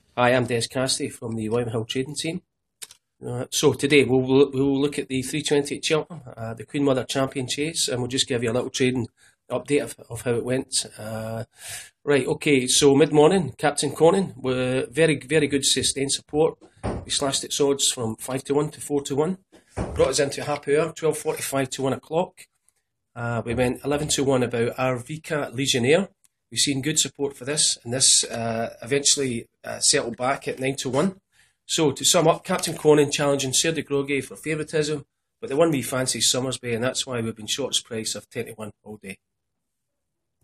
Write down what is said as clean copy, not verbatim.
Hi, I'm Des Cassidy from the Wyman Hill Trading Team. So today we'll look at the 320 at Cheltenham, the Queen Mother Champion Chase, and we'll just give you a little trading update of how it went. Right, okay, so mid-morning, Captain Conan, with very good sustained support. We slashed its odds from 5 to 1 to 4 to 1. Brought us into happy hour, 12:45 to 1 o'clock. We went 11 to 1 about Arvika Legionnaire. We've seen good support for this, and this eventually settled back at 9 to 1. So to sum up, Captain Conan challenging Ser de Groge for favouritism, but the one we fancy is Summersby, and that's why we've been shortest price of 10 to 1 all day.